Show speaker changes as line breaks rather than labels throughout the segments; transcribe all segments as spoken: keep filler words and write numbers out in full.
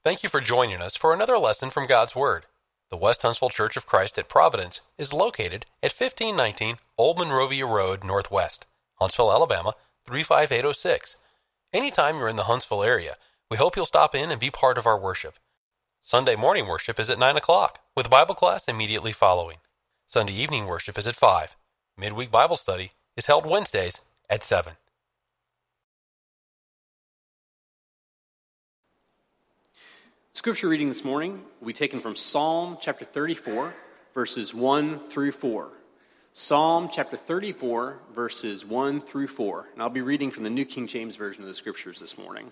Thank you for joining us for another lesson from God's Word. The West Huntsville Church of Christ at Providence is located at fifteen nineteen Old Monrovia Road Northwest, Huntsville, Alabama, three five eight oh six. Anytime you're in the Huntsville area, we hope you'll stop in and be part of our worship. Sunday morning worship is at nine o'clock, with Bible class immediately following. Sunday evening worship is at five. Midweek Bible study is held Wednesdays at seven.
Scripture reading this morning will be taken from Psalm chapter thirty-four, verses one through four. Psalm chapter thirty-four, verses one through four. And I'll be reading from the New King James Version of the Scriptures this morning.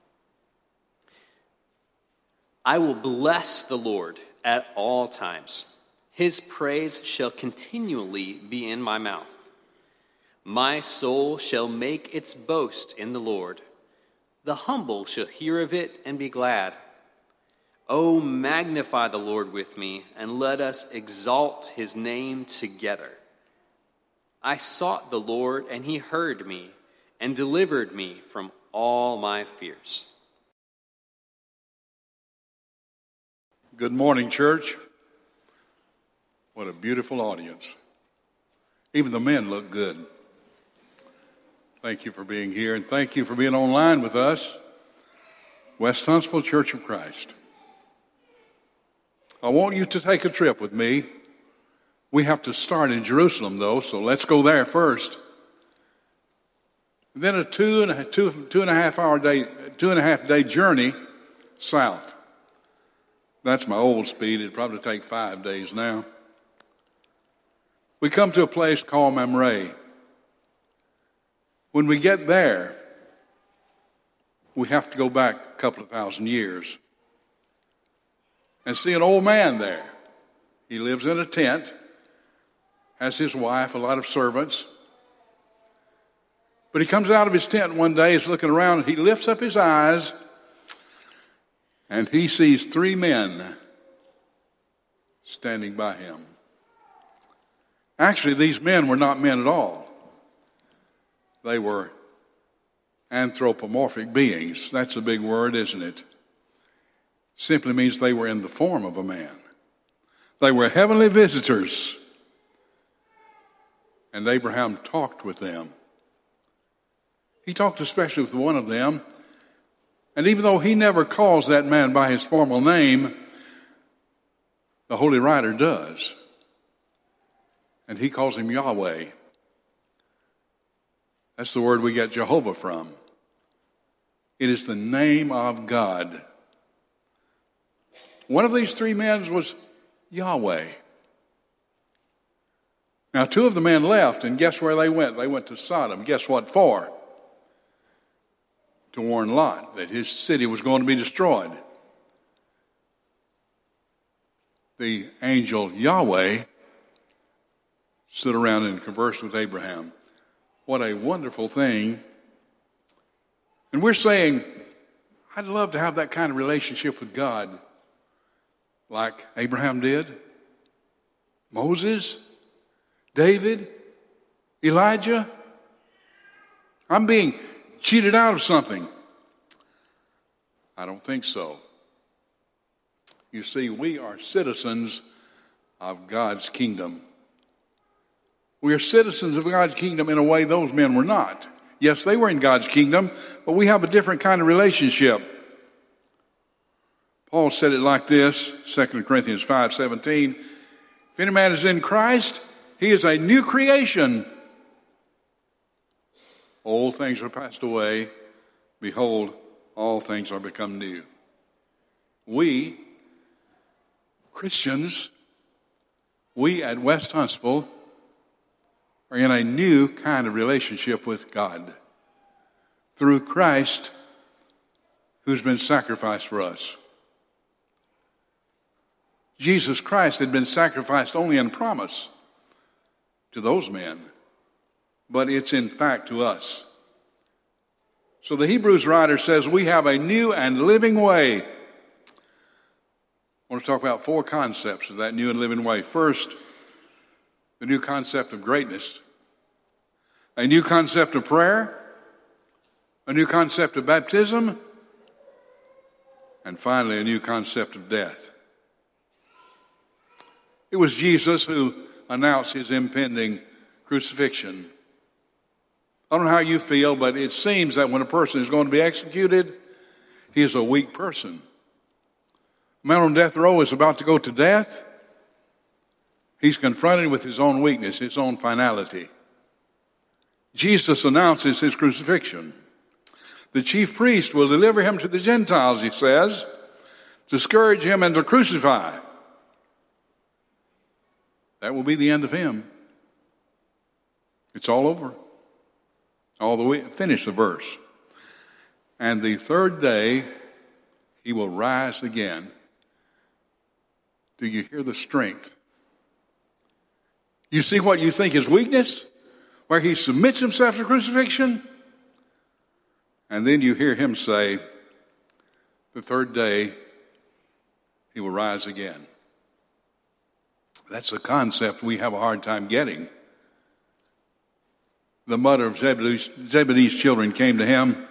I will bless the Lord at all times. His praise shall continually be in my mouth. My soul shall make its boast in the Lord. The humble shall hear of it and be glad. Oh, magnify the Lord with me, and let us exalt his name together. I sought the Lord, and he heard me, and delivered me from all my fears.
Good morning, church. What a beautiful audience. Even the men look good. Thank you for being here, and thank you for being online with us. West Huntsville Church of Christ. I want you to take a trip with me. We have to start in Jerusalem, though, so let's go there first. And then a two and a two, two and a half hour day, two and a half day journey south. That's my old speed. It'd probably take five days now. We come to a place called Mamre. When we get there, we have to go back a couple of thousand years and see an old man there. He lives in a tent, has his wife, a lot of servants. But he comes out of his tent one day, he's looking around, and he lifts up his eyes, and he sees three men standing by him. Actually, these men were not men at all. They were anthropomorphic beings. That's a big word, isn't it? Simply means they were in the form of a man. They were heavenly visitors. And Abraham talked with them. He talked especially with one of them. And even though he never calls that man by his formal name, the Holy Writer does. And he calls him Yahweh. That's the word we get Jehovah from. It is the name of God. One of these three men was Yahweh. Now, two of the men left, and guess where they went? They went to Sodom. Guess what for? To warn Lot that his city was going to be destroyed. The angel Yahweh stood around and conversed with Abraham. What a wonderful thing. And we're saying, I'd love to have that kind of relationship with God. Like Abraham did, Moses, David, Elijah. I'm being cheated out of something. I don't think so. You see, we are citizens of God's kingdom. We are citizens of God's kingdom in a way those men were not. Yes, they were in God's kingdom, but we have a different kind of relationship. Paul said it like this, Second Corinthians five seventeen. If any man is in Christ, he is a new creation. Old things are passed away. Behold, all things are become new. We, Christians, we at West Huntsville are in a new kind of relationship with God through Christ who's been sacrificed for us. Jesus Christ had been sacrificed only in promise to those men, but it's in fact to us. So the Hebrews writer says we have a new and living way. I want to talk about four concepts of that new and living way. First, the new concept of greatness, a new concept of prayer, a new concept of baptism, and finally a new concept of death. It was Jesus who announced his impending crucifixion. I don't know how you feel, but it seems that when a person is going to be executed, he is a weak person. A man on death row is about to go to death. He's confronted with his own weakness, his own finality. Jesus announces his crucifixion. The chief priest will deliver him to the Gentiles, he says, to scourge him and to crucify. That will be the end of him. It's all over. All the way, finish the verse. And the third day, he will rise again. Do you hear the strength? You see what you think is weakness? Where he submits himself to crucifixion? And then you hear him say, the third day, he will rise again. That's a concept we have a hard time getting. The mother of Zebedee's, Zebedee's children came to him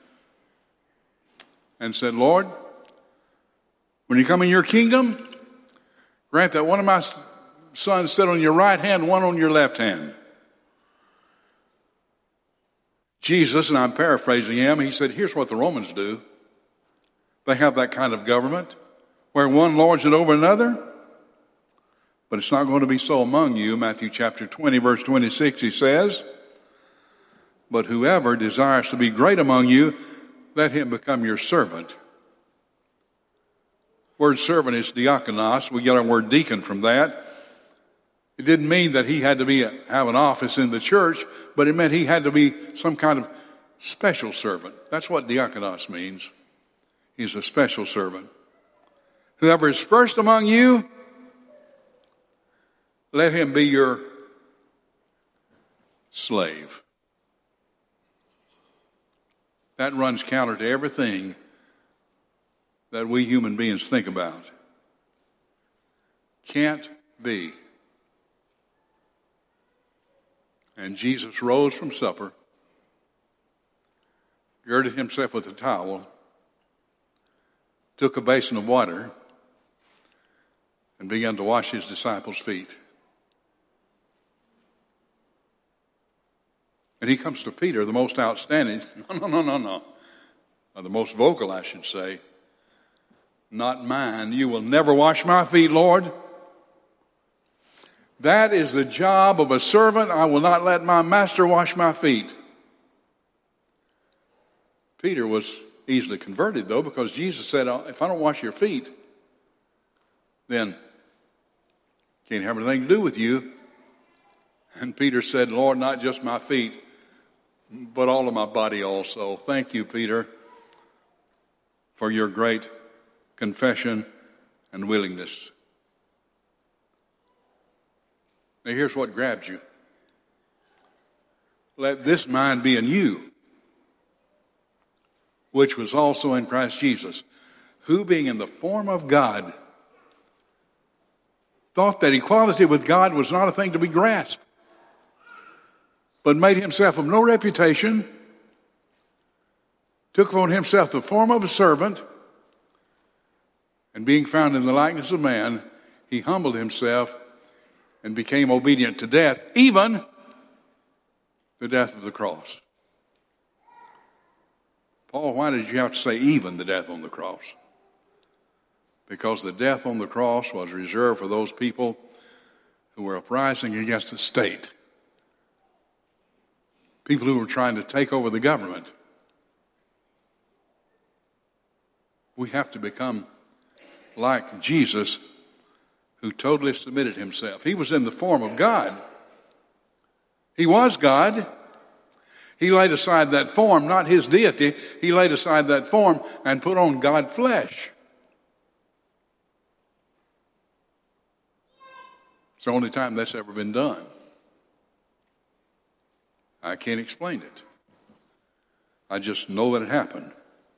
and said, Lord, when you come in your kingdom, grant that one of my sons sit on your right hand, one on your left hand. Jesus, and I'm paraphrasing him, he said, here's what the Romans do. They have that kind of government where one lords it over another. But it's not going to be so among you. Matthew chapter twenty, verse twenty-six, he says, but whoever desires to be great among you, let him become your servant. Word servant is diakonos. We get our word deacon from that. It didn't mean that he had to be a, have an office in the church, but it meant he had to be some kind of special servant. That's what diakonos means. He's a special servant. Whoever is first among you, let him be your slave. That runs counter to everything that we human beings think about. Can't be. And Jesus rose from supper, girded himself with a towel, took a basin of water, and began to wash his disciples' feet. And he comes to Peter, the most outstanding, no, no, no, no, no, or the most vocal, I should say. Not mine. You will never wash my feet, Lord. That is the job of a servant. I will not let my master wash my feet. Peter was easily converted, though, because Jesus said, if I don't wash your feet, then can't have anything to do with you. And Peter said, Lord, not just my feet, but all of my body also. Thank you, Peter, for your great confession and willingness. Now here's what grabs you. Let this mind be in you, which was also in Christ Jesus, who being in the form of God, thought that equality with God was not a thing to be grasped, but made himself of no reputation, took upon himself the form of a servant, and being found in the likeness of man, he humbled himself and became obedient to death, even the death of the cross. Paul, why did you have to say even the death on the cross? Because the death on the cross was reserved for those people who were uprising against the state. People who were trying to take over the government. We have to become like Jesus, who totally submitted himself. He was in the form of God. He was God. He laid aside that form, not his deity. He laid aside that form and put on God flesh. It's the only time that's ever been done. I can't explain it. I just know that it happened.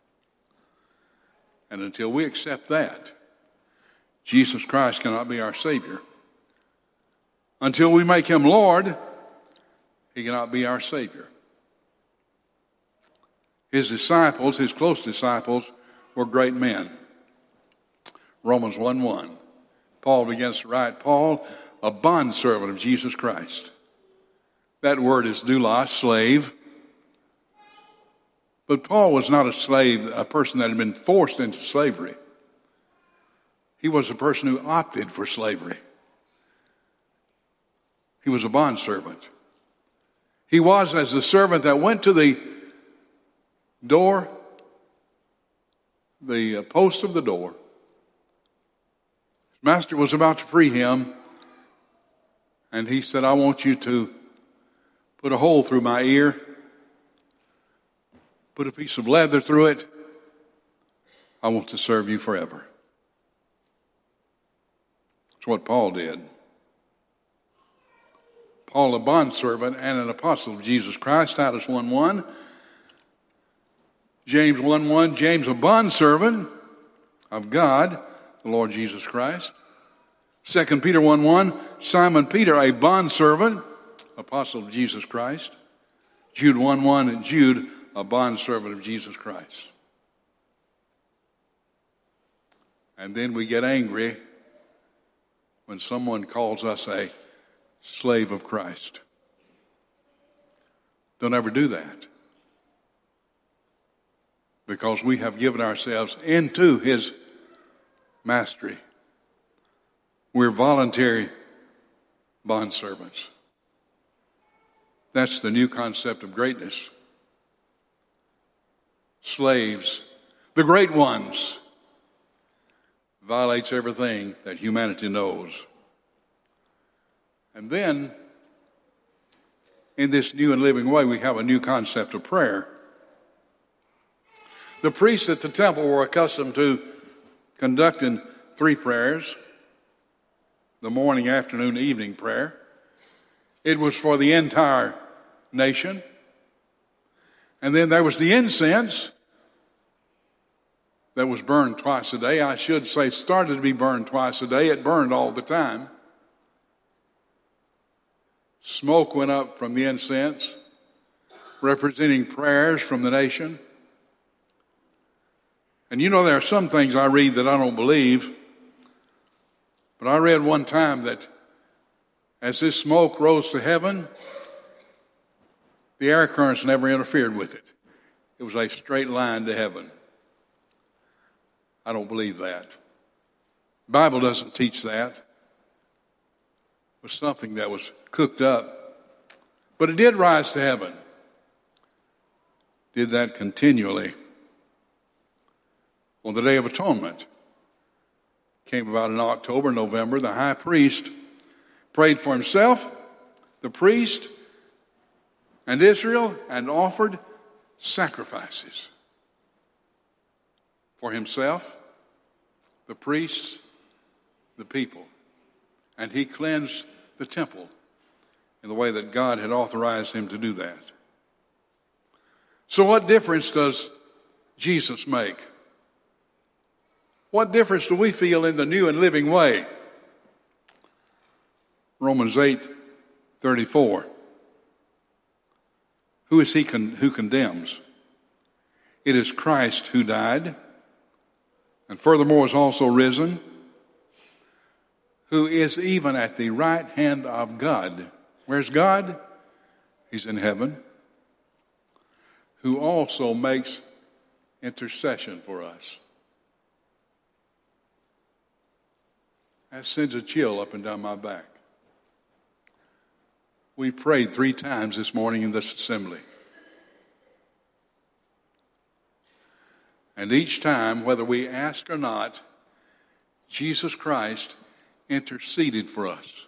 And until we accept that, Jesus Christ cannot be our Savior. Until we make him Lord, he cannot be our Savior. His disciples, his close disciples, were great men. Romans one one. Paul begins to write, Paul, a bondservant of Jesus Christ. That word is doulos, slave. But Paul was not a slave, a person that had been forced into slavery. He was a person who opted for slavery. He was a bondservant. He was as the servant that went to the door, the post of the door. His master was about to free him, and he said, I want you to put a hole through my ear, put a piece of leather through it. I want to serve you forever. That's what Paul did. Paul, a bondservant and an apostle of Jesus Christ, Titus one one. James one one, James, a bondservant of God, the Lord Jesus Christ. Second Peter one one, Simon Peter, a bondservant, apostle of Jesus Christ. Jude one one, and Jude, a bondservant of Jesus Christ. And then we get angry when someone calls us a slave of Christ. Don't ever do that. Because we have given ourselves into his mastery. We're voluntary bondservants. That's the new concept of greatness. Slaves, the great ones, violates everything that humanity knows. And then, in this new and living way, we have a new concept of prayer. The priests at the temple were accustomed to conducting three prayers, the morning, afternoon, evening prayer. It was for the entire nation. And then there was the incense that was burned twice a day. I should say started to be burned twice a day. It burned all the time. Smoke went up from the incense, representing prayers from the nation. And you know, there are some things I read that I don't believe. But I read one time that as this smoke rose to heaven, the air currents never interfered with it. It was a straight line to heaven. I don't believe that. The Bible doesn't teach that. It was something that was cooked up. But it did rise to heaven. Did that continually. On the Day of Atonement, came about in October, November, the high priest prayed for himself, the priest, and Israel, and offered sacrifices for himself, the priests, the people. And he cleansed the temple in the way that God had authorized him to do that. So what difference does Jesus make? What difference do we feel in the new and living way? Romans eight thirty-four. Who is he con- who condemns? It is Christ who died, and furthermore is also risen, who is even at the right hand of God. Where's God? He's in heaven. Who also makes intercession for us. That sends a chill up and down my back. We prayed three times this morning in this assembly. And each time, whether we ask or not, Jesus Christ interceded for us.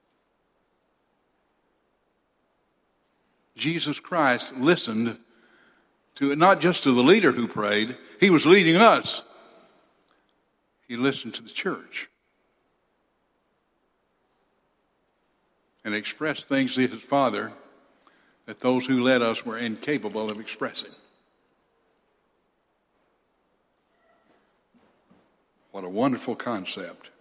Jesus Christ listened to, not just to the leader who prayed, he was leading us. He listened to the church. And expressed things to his Father that those who led us were incapable of expressing. What a wonderful concept.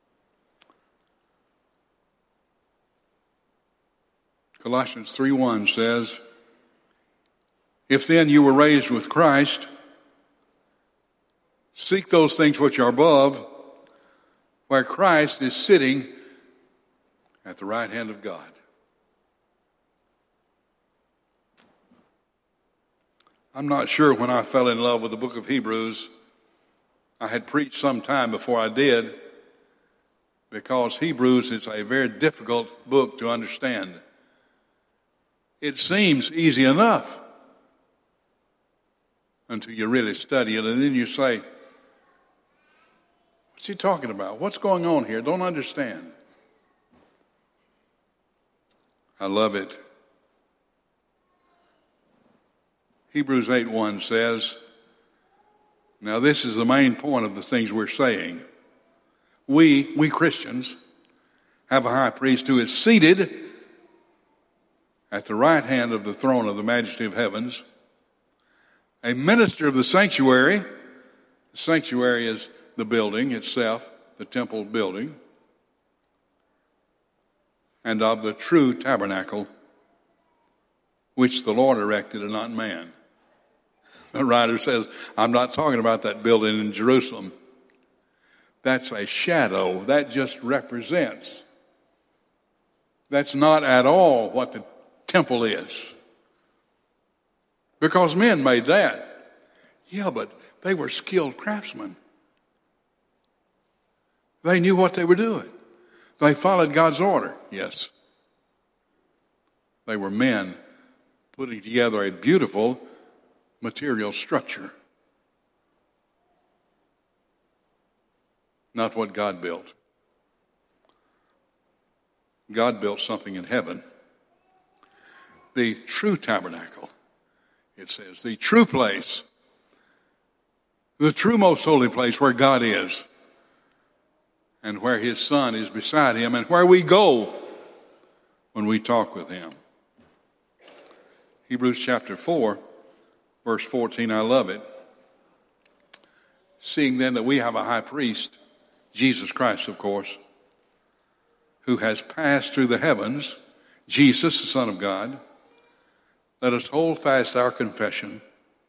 Colossians three one says, if then you were raised with Christ, seek those things which are above, where Christ is sitting at the right hand of God. I'm not sure when I fell in love with the book of Hebrews. I had preached some time before I did, because Hebrews is a very difficult book to understand. It seems easy enough until you really study it, and then you say, what's he talking about? What's going on here? Don't understand. I love it. Hebrews eight one says, now this is the main point of the things we're saying. We, we Christians, have a high priest who is seated at the right hand of the throne of the majesty of heavens, a minister of the sanctuary. The sanctuary is the building itself, the temple building, and of the true tabernacle, which the Lord erected and not man. The writer says, I'm not talking about that building in Jerusalem. That's a shadow. That just represents. That's not at all what the temple is. Because men made that. Yeah, but they were skilled craftsmen. They knew what they were doing. They followed God's order. Yes. They were men putting together a beautiful material structure. Not what God built. God built something in heaven. The true tabernacle, it says, the true place, the true most holy place where God is, and where his Son is beside him, and where we go when we talk with him. Hebrews chapter four, verse fourteen, I love it. Seeing then that we have a high priest, Jesus Christ, of course, who has passed through the heavens, Jesus, the Son of God, let us hold fast our confession.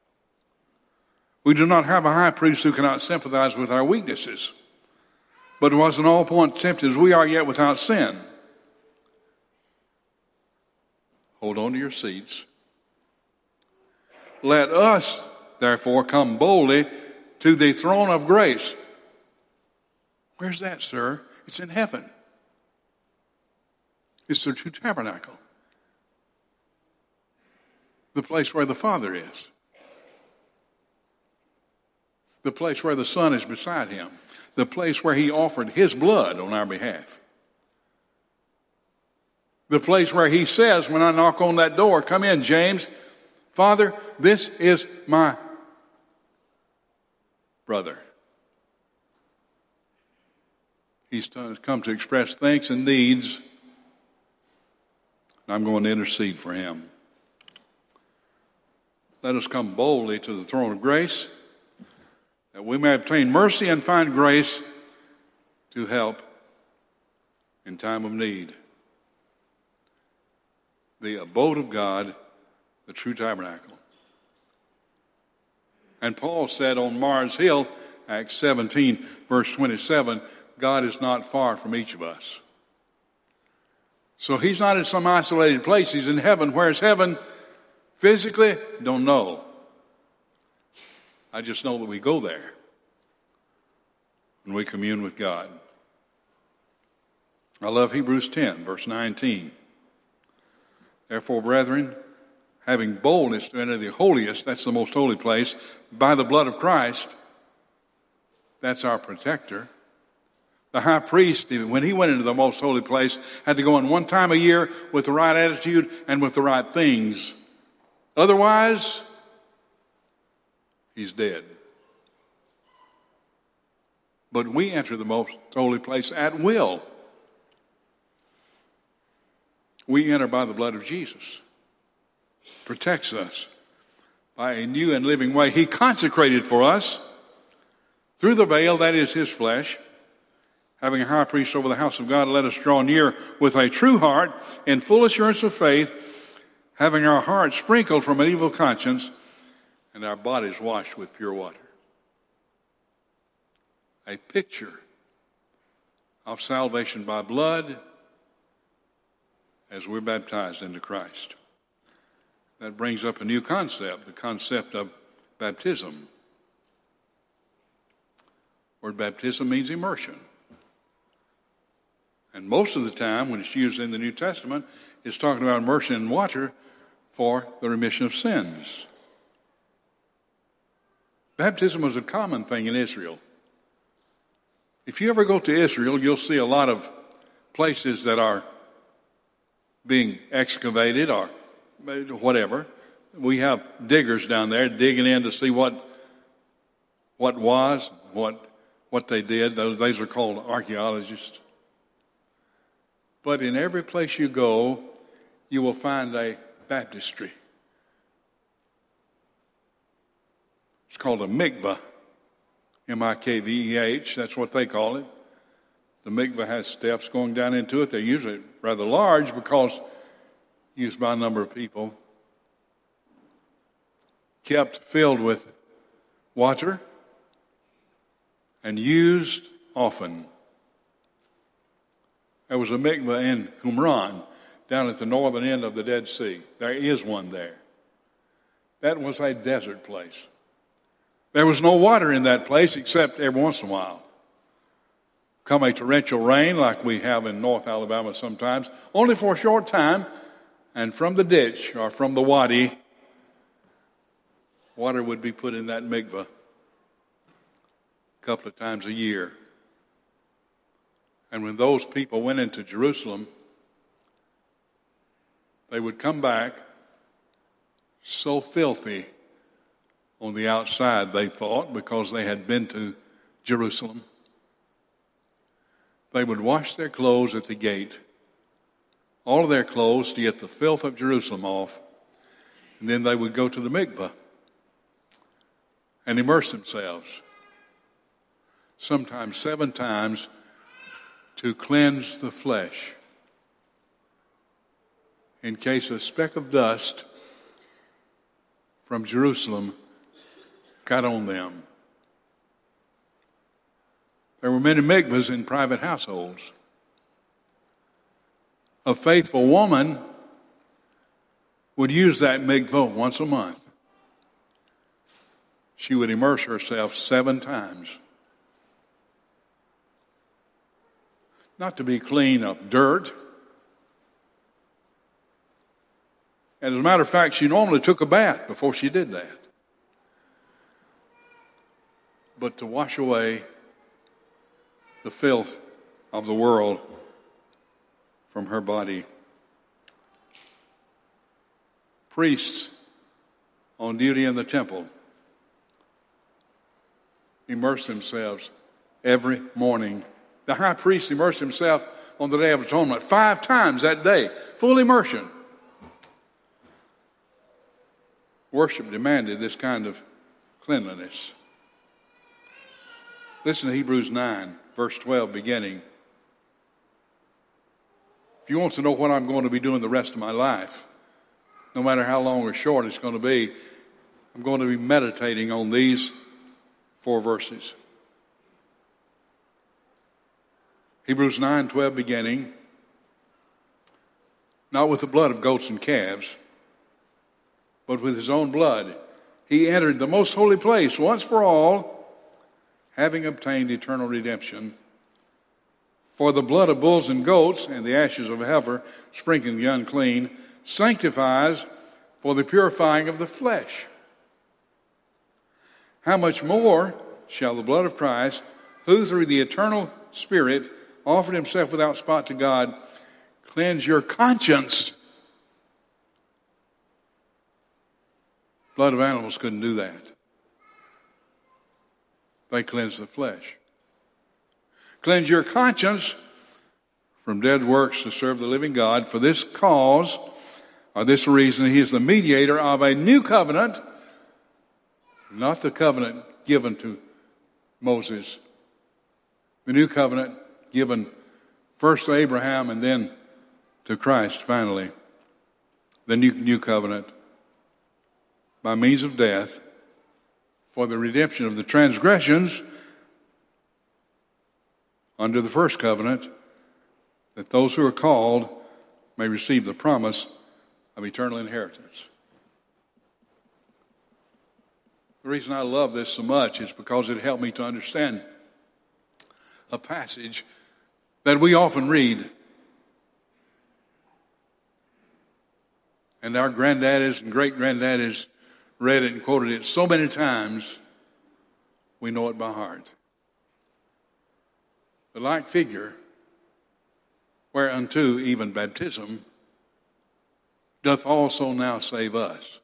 We do not have a high priest who cannot sympathize with our weaknesses, but was in all points tempted as we are, yet without sin. Hold on to your seats. Let us, therefore, come boldly to the throne of grace. Where's that, sir? It's in heaven. It's the true tabernacle. The place where the Father is. The place where the Son is beside him. The place where he offered his blood on our behalf. The place where he says, when I knock on that door, come in, James. Father, this is my brother. He's come to express thanks and needs, and I'm going to intercede for him. Let us come boldly to the throne of grace, that we may obtain mercy and find grace to help in time of need. The abode of God, the true tabernacle. And Paul said on Mars Hill, Acts seventeen, verse twenty-seven, God is not far from each of us. So he's not in some isolated place. He's in heaven. Where's heaven? Physically, don't know. I just know that we go there and we commune with God. I love Hebrews ten, verse nineteen. Therefore, brethren, having boldness to enter the holiest, that's the most holy place, by the blood of Christ, that's our protector. The high priest, when he went into the most holy place, had to go in one time a year with the right attitude and with the right things. Otherwise, he's dead. But we enter the most holy place at will. We enter by the blood of Jesus. Protects us by a new and living way he consecrated for us through the veil, that is his flesh. Having a high priest over the house of God, let us draw near with a true heart in full assurance of faith, having our hearts sprinkled from an evil conscience and our bodies washed with pure water. A picture of salvation by blood as we're baptized into Christ. That brings up a new concept, the concept of baptism. The word baptism means immersion. And most of the time, when it's used in the New Testament, it's talking about immersion in water for the remission of sins. Baptism was a common thing in Israel. If you ever go to Israel, you'll see a lot of places that are being excavated or whatever. We have diggers down there digging in to see what what was, what what they did. Those, those are called archaeologists. But in every place you go, you will find a baptistry. It's called a mikvah, M I K V E H, that's what they call it. The mikvah has steps going down into it. They're usually rather large because used by a number of people. Kept filled with water and used often. There was a mikvah in Qumran, down at the northern end of the Dead Sea. There is one there. That was a desert place. There was no water in that place except every once in a while. Come a torrential rain like we have in North Alabama sometimes, only for a short time, and from the ditch or from the wadi, water would be put in that mikvah a couple of times a year. And when those people went into Jerusalem, they would come back so filthy on the outside, they thought, because they had been to Jerusalem. They would wash their clothes at the gate, all of their clothes, to get the filth of Jerusalem off, and then they would go to the mikvah and immerse themselves, sometimes seven times, to cleanse the flesh, in case a speck of dust from Jerusalem got on them. There were many mikvahs in private households. A faithful woman would use that mikvah once a month. She would immerse herself seven times. Not to be clean of dirt. And as a matter of fact, she normally took a bath before she did that. But to wash away the filth of the world from her body. Priests on duty in the temple immerse themselves every morning. The high priest immersed himself on the Day of Atonement five times that day, full immersion. Worship demanded this kind of cleanliness. Listen to Hebrews nine, verse twelve, beginning. If you want to know what I'm going to be doing the rest of my life, no matter how long or short it's going to be, I'm going to be meditating on these four verses. Hebrews nine twelve, beginning. Not with the blood of goats and calves, but with his own blood, he entered the most holy place once for all, having obtained eternal redemption. For the blood of bulls and goats and the ashes of a heifer, sprinkling the unclean, sanctifies for the purifying of the flesh. How much more shall the blood of Christ, who through the eternal Spirit offered himself without spot to God, cleanse your conscience? Blood of animals couldn't do that. They cleanse the flesh. Cleanse your conscience from dead works to serve the living God. For this cause, or this reason, he is the mediator of a new covenant, not the covenant given to Moses. The new covenant given first to Abraham and then to Christ finally. The new, new covenant by means of death for the redemption of the transgressions under the first covenant, that those who are called may receive the promise of eternal inheritance. The reason I love this so much is because it helped me to understand a passage that we often read. And our granddaddies and great-granddaddies read it and quoted it so many times, we know it by heart. The like figure, whereunto even baptism doth also now save us.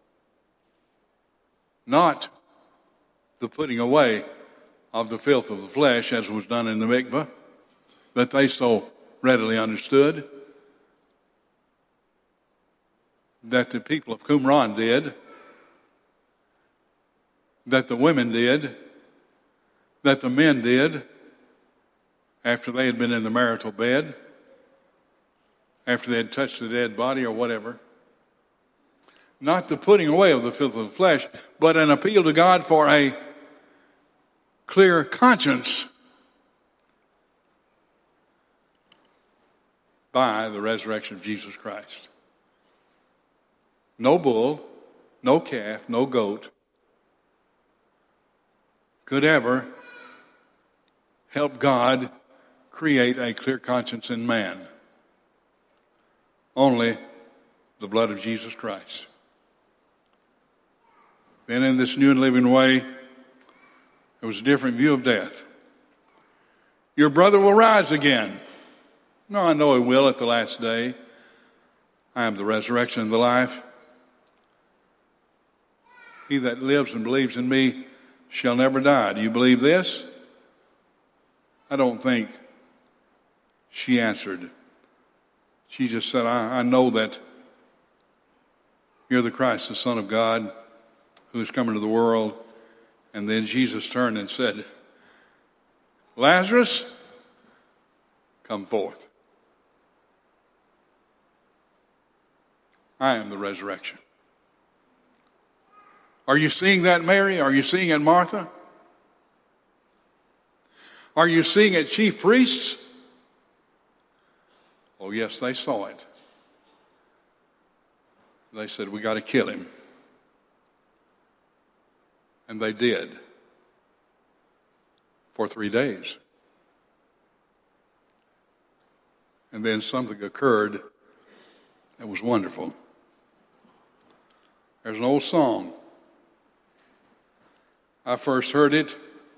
Not the putting away of the filth of the flesh, as was done in the mikveh, that they so readily understood, that the people of Qumran did, that the women did, that the men did, after they had been in the marital bed, after they had touched the dead body or whatever. Not the putting away of the filth of the flesh, but an appeal to God for a clear conscience by the resurrection of Jesus Christ. No bull, no calf, no goat could ever help God create a clear conscience in man. Only the blood of Jesus Christ. Then in this new and living way, there was a different view of death. Your brother will rise again. No, I know he will at the last day. I am the resurrection and the life. He that lives and believes in me shall never die. Do you believe this? I don't think she answered. She just said, I, I know that you're the Christ, the Son of God, who is coming to the world. And then Jesus turned and said, Lazarus, come forth. I am the resurrection. Are you seeing that, Mary? Are you seeing it, Martha? Are you seeing it, chief priests? Oh, yes, they saw it. They said, we got to kill him. And they did. For three days. And then something occurred that was wonderful. There's an old song. I first heard it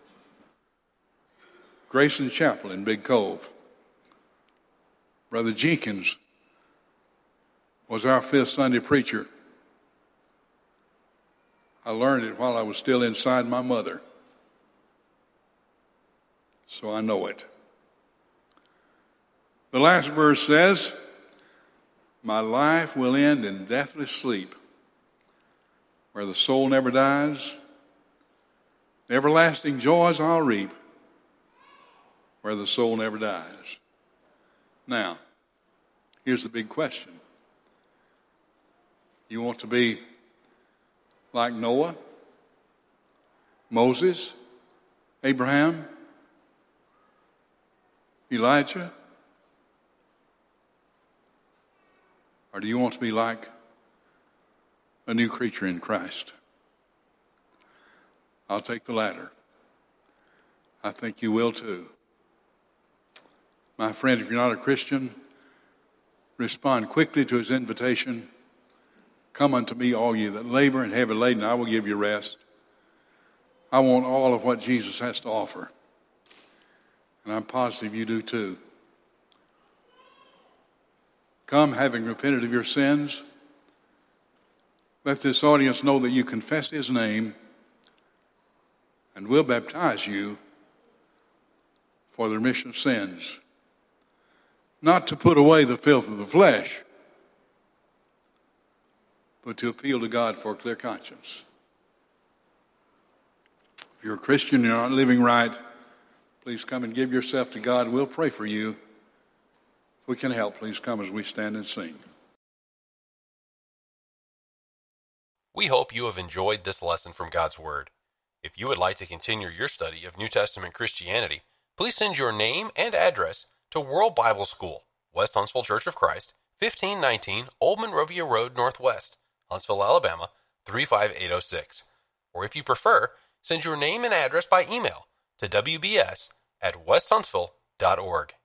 Grayson Chapel in Big Cove. Brother Jenkins was our fifth Sunday preacher. I learned it while I was still inside my mother. So I know it. The last verse says, my life will end in deathless sleep, where the soul never dies. Everlasting joys I'll reap, where the soul never dies. Now, here's the big question. You want to be like Noah, Moses, Abraham, Elijah? Or do you want to be like a new creature in Christ? I'll take the latter. I think you will too. My friend, if you're not a Christian, respond quickly to his invitation. Come unto me, all you that labor and heavy laden, I will give you rest. I want all of what Jesus has to offer. And I'm positive you do too. Come, having repented of your sins. Let this audience know that you confess his name, and we'll baptize you for the remission of sins. Not to put away the filth of the flesh, but to appeal to God for a clear conscience. If you're a Christian, you're not living right, please come and give yourself to God. We'll pray for you. If we can help, please come as we stand and sing.
We hope you have enjoyed this lesson from God's Word. If you would like to continue your study of New Testament Christianity, please send your name and address to World Bible School, West Huntsville Church of Christ, fifteen nineteen Old Monrovia Road Northwest, Huntsville, Alabama, three five eight oh six. Or if you prefer, send your name and address by email to w b s at west huntsville dot org.